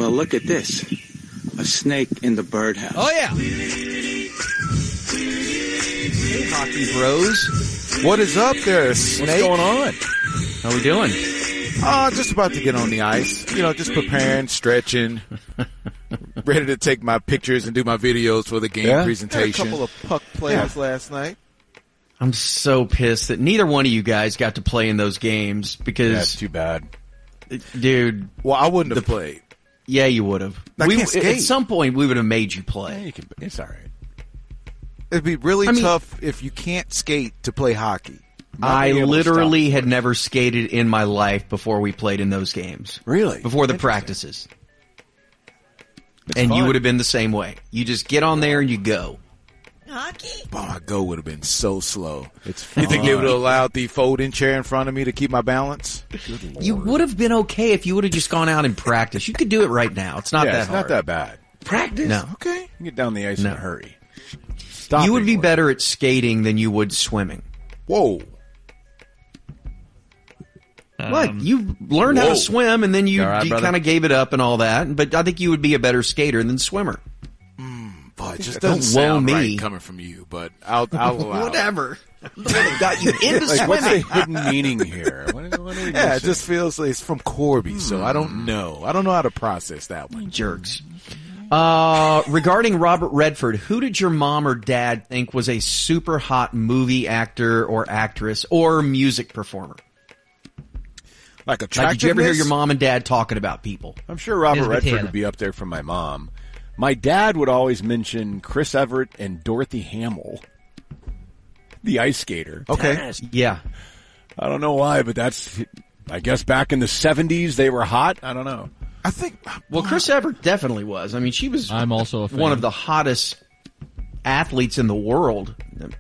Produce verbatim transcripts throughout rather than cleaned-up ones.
Well, look at this. A snake in the birdhouse. Oh, yeah. Hey, hockey bros. What is up there, Snake? What's going on? How we doing? Oh, just about to get on the ice. You know, just preparing, stretching, ready to take my pictures and do my videos for the game Yeah? presentation. Had a couple of puck players yeah. last night. I'm so pissed that neither one of you guys got to play in those games because... That's too bad. Dude. Well, I wouldn't have the, played. Yeah, you would have. I we, can't skate. At some point, we would have made you play. Yeah, you can, it's all right. It'd be really I mean, tough if you can't skate to play hockey. I literally had never skated in my life before we played in those games. Really? Before the practices. It's and fun. you would have been the same way. You just get on there and you go. Hockey? Oh, my go would have been so slow. It's fun. You think they would have allowed the folding chair in front of me to keep my balance? You would have been okay if you would have just gone out and practiced. You could do it right now. It's not yeah, that it's hard. not that bad. Practice? No. Okay. You can get down the ice No. in a hurry. Stop you would be anymore. better at skating than you would swimming. Whoa. Um, what? You learned whoa. how to swim and then you, All right, you brother? kind of gave it up and all that. But I think you would be a better skater than swimmer. Boy, it just Don't doesn't sound whoa right me. coming from you, but I'll, I'll allow it. Whatever. I'm the one that got you into Like, what's the swimming. hidden meaning here? What, what are we Yeah, it missing? just feels like it's from Corby, so I don't know. I don't know how to process that one. Jerks. Uh, regarding Robert Redford, who did your mom or dad think was a super hot movie actor or actress or music performer? Like Like, did you ever hear attractiveness? your mom and dad talking about people? I'm sure Robert Elizabeth Redford Taylor. would be up there from my mom. My dad would always mention Chris Everett and Dorothy Hamill, the ice skater. Okay. Yeah. I don't know why, but that's, I guess back in the seventies they were hot. I don't know. I think. Well, Chris Everett definitely was. I mean, she was I'm also a fan. one of the hottest athletes in the world.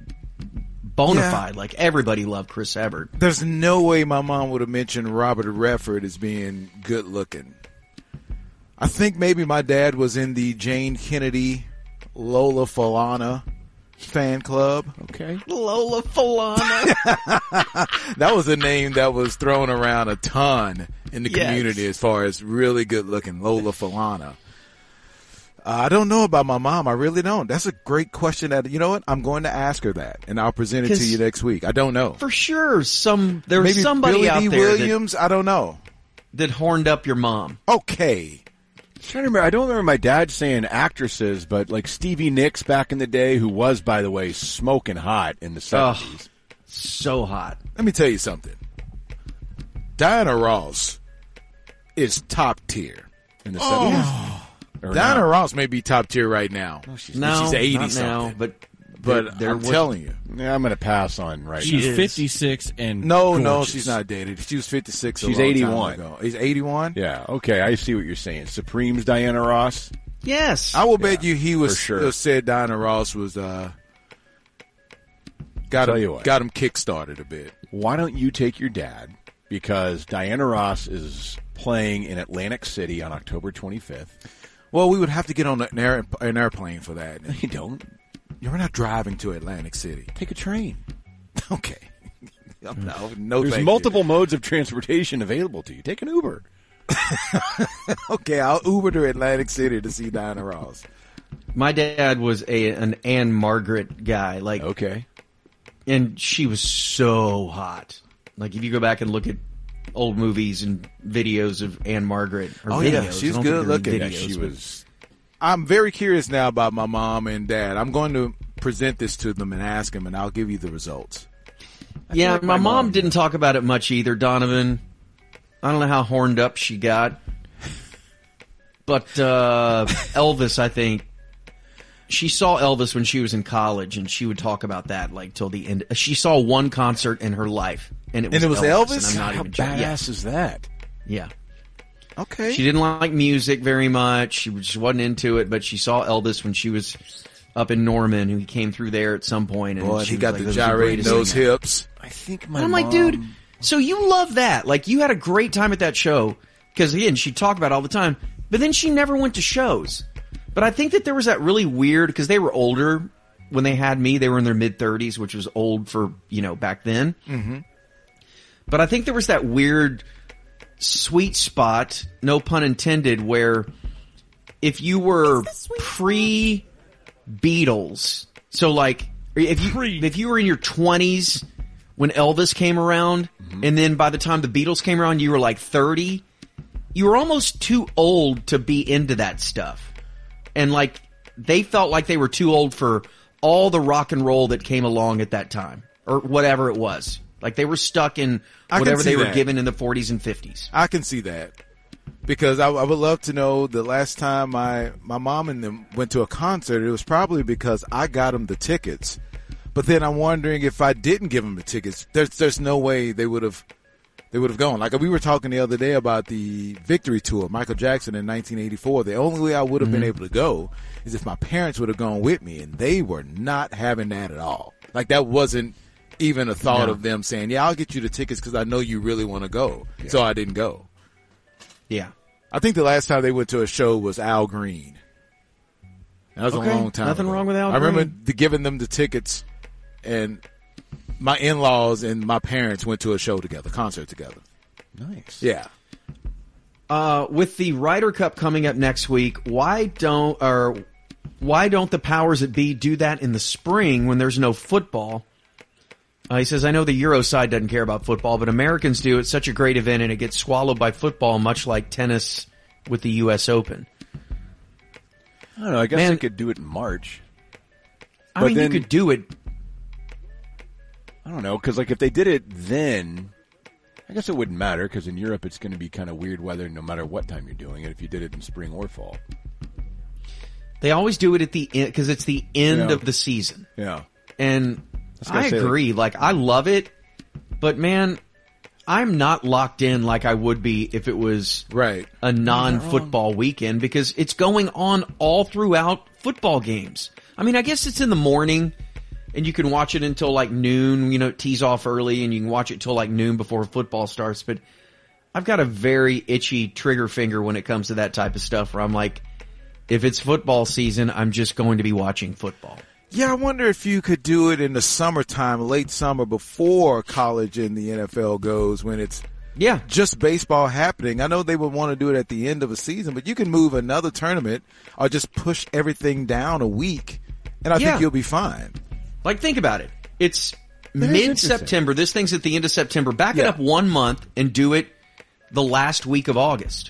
Bona Yeah. fide. Like, everybody loved Chris Everett. There's no way my mom would have mentioned Robert Redford as being good looking. I think maybe my dad was in the Jane Kennedy, Lola Falana fan club. Okay. Lola Falana. That was a name that was thrown around a ton in the Yes. community as far as really good looking Lola Falana. Uh, I don't know about my mom. I really don't. That's a great question. That you know what? I'm going to ask her that, and I'll present it to 'Cause you next week. I don't know. For sure, some there was Maybe somebody Billy out D. there that, Williams. I don't know. that horned up your mom. Okay. I'm trying to remember. I don't remember my dad saying actresses, but like Stevie Nicks back in the day, who was, by the way, smoking hot in the seventies. So hot. Let me tell you something. Diana Ross is top tier. In the seventies. Or Diana now? Ross may be top tier right now. she's, No, she's eighty not now, something. but But there, there I'm was, telling you. Yeah, I'm going to pass on right She's is. fifty-six and No, no, gorgeous. she's not dated. She was fifty-six. a She's long time eighty-one. ago. He's eighty-one. Yeah, okay, I see what you're saying. Supreme's Diana Ross. Yes. I will bet you he was for sure. uh, said Diana Ross was uh got Tell him you what. got him kick-started a bit. Why don't you take your dad, because Diana Ross is playing in Atlantic City on October twenty-fifth. Well, we would have to get on an, air, an airplane for that. You don't. You're not driving to Atlantic City. Take a train. Okay. no, no. There's thank multiple modes of transportation available to you. Take an Uber. you. Okay, I'll Uber to Atlantic City to see Diana Ross. My dad was a an Anne Margaret guy, like, Okay. and she was so hot. Like, if you go back and look at old movies and videos of Anne Margaret, or Oh, videos, yeah, I she's don't think good they're looking. videos, Yeah, she but- was. I'm very curious now about my mom and dad. I'm going to present this to them and ask them, and I'll give you the results. Yeah, like my, my mom, mom didn't talk about it much either, Donovan. I don't know how horned up she got. But uh, Elvis, I think, she saw Elvis when she was in college, and she would talk about that like till the end. She saw one concert in her life, and it was, And it was Elvis? And I'm not How even joking. Yeah, badass is that? yeah. Okay. She didn't like music very much. She just wasn't into it, but she saw Elvis when she was up in Norman, who he came through there at some point, and Boy, she he was got like, the "Those are gyrating greatest those thing ever." hips. I think my And I'm like, mom- dude, so you love that. Like, you had a great time at that show. Because, again, she'd talk about it all the time. But then she never went to shows. But I think that there was that really weird, because they were older when they had me. They were in their mid-thirties, which was old for, you know, back then. Mm-hmm. But I think there was that weird sweet spot, no pun intended, where if you were pre-Beatles, so like if you if you were in your twenties when Elvis came around, mm-hmm. and then by the time the Beatles came around, you were like thirty. You were almost too old to be into that stuff, and like they felt like they were too old for all the rock and roll that came along at that time, or whatever it was. Like they were stuck in whatever they were that. given in the forties and fifties. I can see that. Because I, I would love to know the last time my, my mom and them went to a concert, it was probably because I got them the tickets. But then I'm wondering if I didn't give them the tickets, there's there's no way they would have they would have gone. Like we were talking the other day about the Victory Tour, Michael Jackson in nineteen eighty-four. The only way I would have mm-hmm. been able to go is if my parents would have gone with me, and they were not having that at all. Like that wasn't even a thought no. of them saying, "Yeah, I'll get you the tickets because I know you really want to go." Yeah. So I didn't go. Yeah. I think the last time they went to a show was Al Green. That was okay. a long time Nothing ago. wrong with Al I Green. remember the, giving them the tickets, and my in-laws and my parents went to a show together, concert together. Nice. Yeah. Uh, with the Ryder Cup coming up next week, why don't or why don't the powers that be do that in the spring when there's no football? Uh, he says, I know the Euro side doesn't care about football, but Americans do. It's such a great event, and it gets swallowed by football, much like tennis with the U S Open. I don't know. I guess Man, they could do it in March. I but mean, then, you could do it. I don't know, because like if they did it then, I guess it wouldn't matter, because in Europe it's going to be kind of weird weather no matter what time you're doing it, if you did it in spring or fall. They always do it at the end, because it's the end Yeah. of the season. Yeah. And I, I say, agree. Like, I love it, but man, I'm not locked in like I would be if it was Right. a non-football weekend, because it's going on all throughout football games. I mean, I guess it's in the morning and you can watch it until like noon, you know, it tees off early and you can watch it till like noon before football starts. But I've got a very itchy trigger finger when it comes to that type of stuff where I'm like, if it's football season, I'm just going to be watching football. Yeah, I wonder if you could do it in the summertime, late summer, before college and the N F L goes, when it's Yeah. just baseball happening. I know they would want to do it at the end of a season, but you can move another tournament or just push everything down a week, and I Yeah. think you'll be fine. Like, think about it. It's That is mid-September. This thing's at the end of September. Back it Yeah. up one month and do it the last week of August.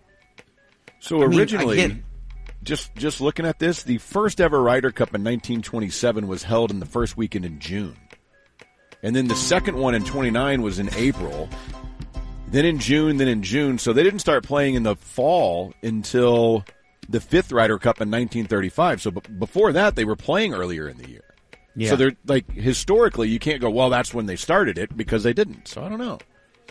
So I mean, originally, again- just just looking at this, the first ever Ryder Cup in nineteen twenty-seven was held in the first weekend in June. And then the second one in twenty-nine was in April. Then in June, then in June. So they didn't start playing in the fall until the fifth Ryder Cup in nineteen thirty-five. So b- before that, they were playing earlier in the year. Yeah. So they're like, historically, you can't go, well, that's when they started it, because they didn't. So I don't know.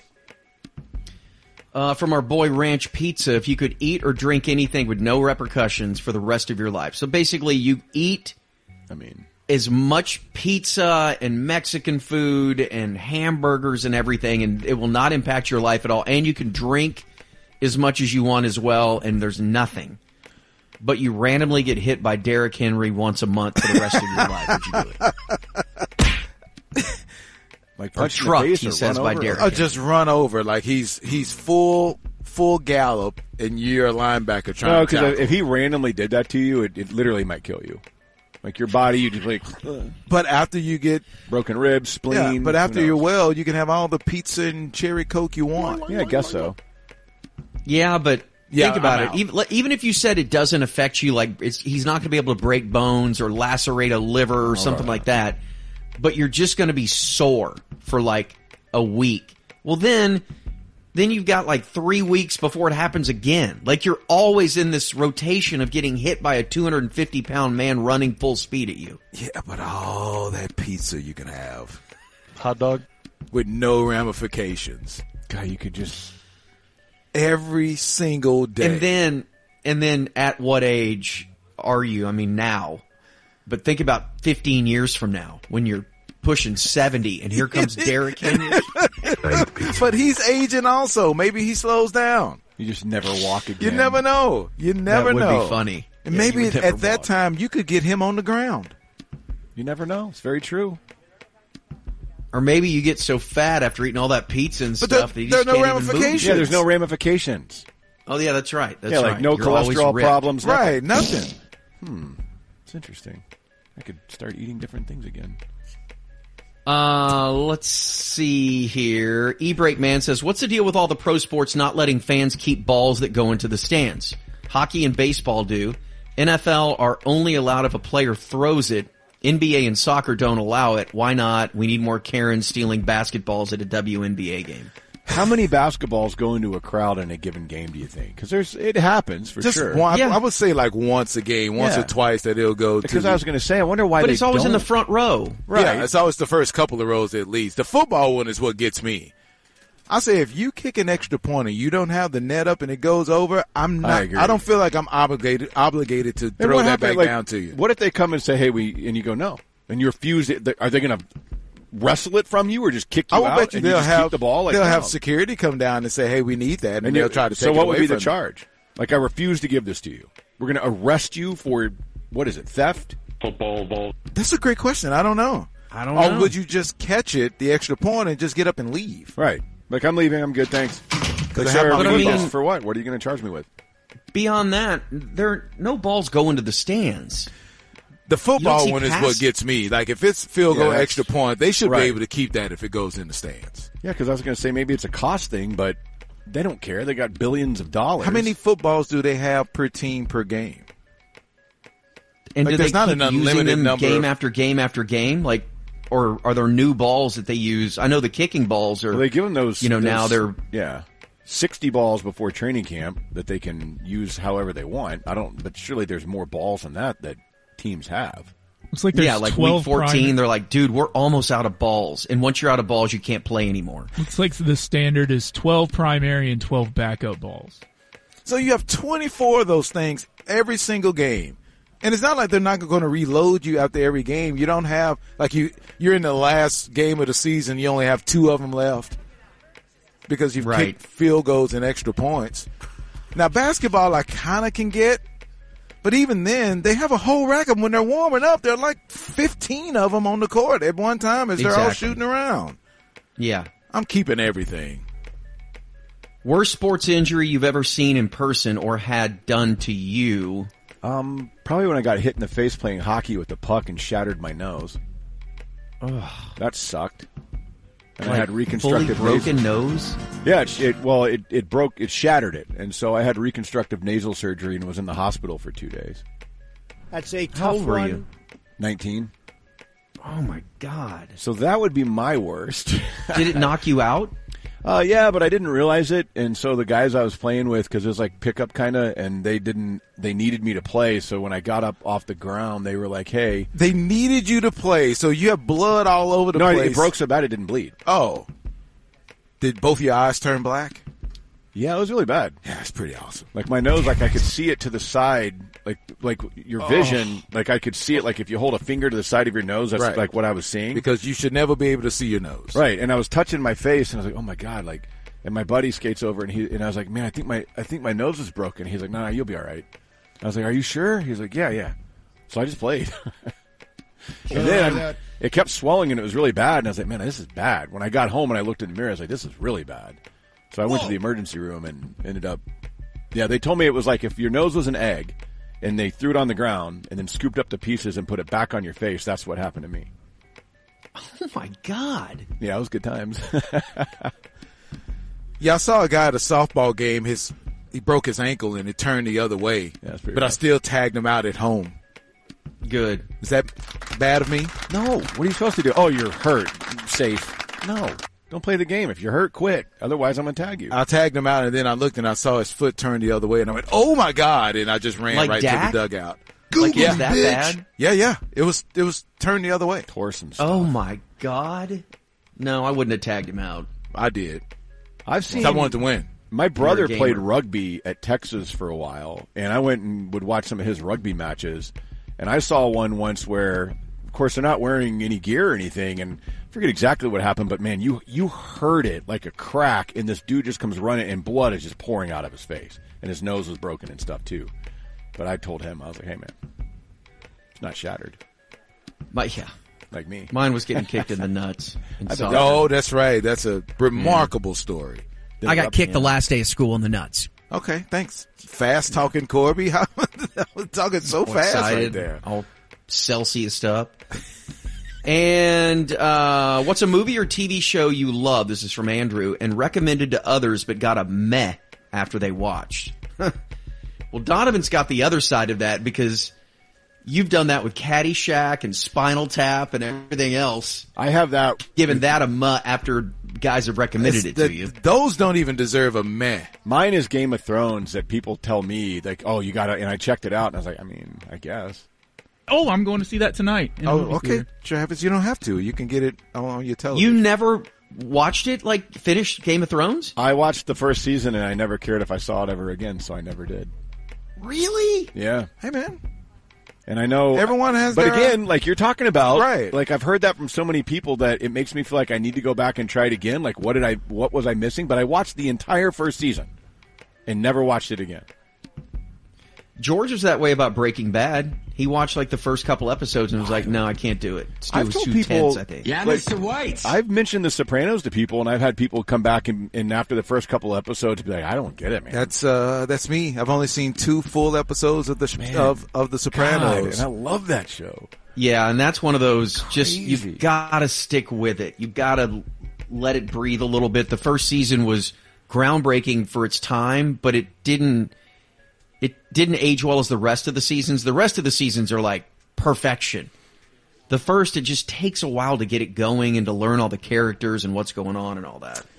Uh, from our boy Ranch Pizza, if you could eat or drink anything with no repercussions for the rest of your life. So basically, you eat I mean, as much pizza and Mexican food and hamburgers and everything, and it will not impact your life at all. And you can drink as much as you want as well, and there's nothing. But you randomly get hit by Derrick Henry once a month for the rest of your life. Would you do it? like Or punch in the truck, face he or says, run by over? Derrick. Or just run over like he's he's full full gallop, and you're a linebacker trying No, to because tackle. if he randomly did that to you, it, it literally might kill you. Like your body, you just like ugh, But after you get broken ribs, spleen. yeah, but who after knows? you're well, you can have all the pizza and cherry Coke you want. Yeah, I guess so. Yeah, but Yeah, think about I'm it. out. Even, even if you said it doesn't affect you, like it's, he's not going to be able to break bones or lacerate a liver or something like that, but you're just going to be sore for like a week. Well, then, then you've got like three weeks before it happens again. Like you're always in this rotation of getting hit by a two hundred fifty pound man running full speed at you. Yeah, but all that pizza you can have Hot dog. with no ramifications God, you could just. every single day. And then, and then at what age are you? I mean, now, but think about fifteen years from now when you're pushing seventy and here comes Derrick Henry. but he's aging also. Maybe he slows down. You just never walk again. You never know. You never that would know. be funny. And Yeah, you maybe would never at that walk. time you could get him on the ground. You never know. It's very true. Or maybe you get so fat after eating all that pizza and But there- stuff that you there just are no can't even move. ramifications. Yeah, there's no ramifications. Oh yeah, that's right. That's yeah, like right. no You're always cholesterol ripped. problems. nothing. Right, nothing. It's interesting. I could start eating different things again. Uh, let's see here. E-Break Man says, what's the deal with all the pro sports not letting fans keep balls that go into the stands? Hockey and baseball do. N F L are only allowed if a player throws it. N B A and soccer don't allow it. Why not? We need more Karens stealing basketballs at a W N B A game. How many basketballs go into a crowd in a given game, do you think? Because there's it happens for Just sure. one, Yeah. I would say like once a game, once Yeah. or twice that it'll go to. Because the- I was going to say, I wonder why But they it's always in the don't. front row. Right. Yeah, it's always the first couple of rows at least. The football one is what gets me. I say if you kick an extra point and you don't have the net up and it goes over, I'm I not. agree. I, don't feel like I'm obligated obligated to And throw what that happened, back like, down to you. What if they come and say, hey, we, and you go, no. And you refuse it. Are they going to wrestle it from you or just kick you I will out bet you and they'll you just have keep the ball? Like, they'll no. have security come down and say, hey, we need that, and, And they'll you- try to take So it what would away be the from you. charge? Like, I refuse to give this to you. We're going to arrest you for, what is it, theft? That's a great question. I don't know. I don't or know. would you just catch it, the extra point, and just get up and leave? Right. Like, I'm leaving. I'm good. Thanks. Like, I sir, have my But I good mean- balls for what? What are you going to charge me with? Beyond that, there no balls go into the stands. The football see one is pass- what gets me. Like if it's field Yeah, goal that's- extra point, they should right. be able to keep that if it goes in the stands. Yeah, because I was going to say maybe it's a cost thing, but they don't care. They got billions of dollars. How many footballs do they have per team per game? And Like, do they there's not keep an using unlimited them number game of- after game after game? Like, or are there new balls that they use? I know the kicking balls are. Well, they give them those. You know, now those- they're- yeah, sixty balls before training camp that they can use however they want. I don't, but surely there's more balls than that that teams have. Looks like there's yeah, like twelve week fourteen, prime- they're like, dude, we're almost out of balls. And once you're out of balls, you can't play anymore. Looks like the standard is twelve primary and twelve backup balls. So you have twenty-four of those things every single game. And it's not like they're not going to reload you after every game. You don't have, like you, you're in the last game of the season, you only have two of them left because you've Right. kicked field goals and extra points. Now, basketball I kind of can get, but even then, they have a whole rack of them when they're warming up. There are like fifteen of them on the court at one time as they're all Exactly. shooting around. Yeah. I'm keeping everything. Worst sports injury you've ever seen in person or had done to you? Um, probably when I got hit in the face playing hockey with the puck and shattered my nose. That sucked. And I Like had reconstructive fully broken nasal- nose? Yeah, it, it well, it, it broke, it shattered it, and so I had reconstructive nasal surgery and was in the hospital for two days. That's a How tough old were one. you? Nineteen. Oh my God. So that would be my worst. Did it knock you out? Uh, yeah, but I didn't realize it, and so the guys I was playing with, because it was like pickup kind of, and they didn't, they needed me to play. So when I got up off the ground, they were like, "Hey, They needed you to play, so you have blood all over the no, place. it broke so bad it didn't bleed." Oh. Did both your eyes turn black? Yeah, it was really bad. Yeah, that's pretty awesome. Like my nose, like I could see it to the side, like like your vision, like I could see it. Like if you hold a finger to the side of your nose, that's Right. like what I was seeing. Because you should never be able to see your nose. Right, and I was touching my face, and I was like, "Oh my god!" Like, and my buddy skates over, and he and I was like, "Man, I think my I think my nose is broken." He's like, "No, no, you'll be all right." I was like, "Are you sure?" He's like, "Yeah, yeah." So I just played, and then it kept swelling, and it was really bad. And I was like, "Man, this is bad." When I got home and I looked in the mirror, I was like, "This is really bad." So I went to the emergency room and ended up. Yeah, they told me it was like if your nose was an egg, and they threw it on the ground and then scooped up the pieces and put it back on your face. That's what happened to me. Oh my God. Yeah, it was good times. Yeah, I saw a guy at a softball game. His he broke his ankle and it turned the other way. Yeah, that's pretty but I rough. still tagged him out at home. Good. Is that bad of me? No. What are you supposed to do? Oh, you're hurt. Safe. No. Don't play the game. If you're hurt, quit. Otherwise, I'm going to tag you. I tagged him out and then I looked and I saw his foot turn the other way and I went, "Oh my God!" And I just ran Like right Dak? to the dugout. Like, yeah, is that bitch. bad? Yeah, yeah. It was it was turned the other way. Tore some stuff. Oh my God. No, I wouldn't have tagged him out. I did. I've seen. I wanted to win. My brother You're a played gamer. rugby at Texas for a while, and I went and would watch some of his rugby matches. And I saw one once where, of course, they're not wearing any gear or anything, and I forget exactly what happened, but man, you you heard it like a crack, and this dude just comes running, and blood is just pouring out of his face, and his nose was broken and stuff too. But I told him, I was like, "Hey, man, it's not shattered My, yeah. like me." Mine was getting kicked in the nuts. in soccer. Oh, that's right. That's a remarkable story. I got kicked the last day of school in the nuts. Okay, thanks. Fast talking Corby. How talking so All fast excited, right there. all Celsius up. And uh, what's a movie or T V show you love? This is from Andrew, and recommended to others but got a meh after they watched. Well, Donovan's got the other side of that because you've done that with Caddyshack and Spinal Tap and everything else. I have that. Given that a muh after guys have recommended it The- to you. Those don't even deserve a meh. Mine is Game of Thrones that people tell me, like, oh, you got to, and I checked it out, and I was like, I mean, I guess. Oh, I'm going to see that tonight. in the Oh, movie okay, theater. Travis, you don't have to. You can get it on your television. You never watched it, like, finished Game of Thrones? I watched the first season, and I never cared if I saw it ever again, so I never did. Really? Yeah. Hey, man. And I know Everyone has but their- again, like you're talking about, Right. like I've heard that from so many people that it makes me feel like I need to go back and try it again. Like, what did I, what was I missing? But I watched the entire first season and never watched it again. George was that way about Breaking Bad. He watched like the first couple episodes and was like, "No, I can't do it. It's too, I've it's told too people- tense." I think. Yeah, Like, Mister White. I've mentioned The Sopranos to people, and I've had people come back and, and after the first couple episodes be like, I don't get it, man. That's uh, that's me. I've only seen two full episodes of the Man. of of the God, Sopranos. and I love that show. Yeah, and that's one of those. Just Crazy. you've got to stick with it. You've got to let it breathe a little bit. The first season was groundbreaking for its time, but it didn't. It didn't age well as the rest of the seasons. The rest of the seasons are like perfection. The first, it just takes a while to get it going and to learn all the characters and what's going on and all that.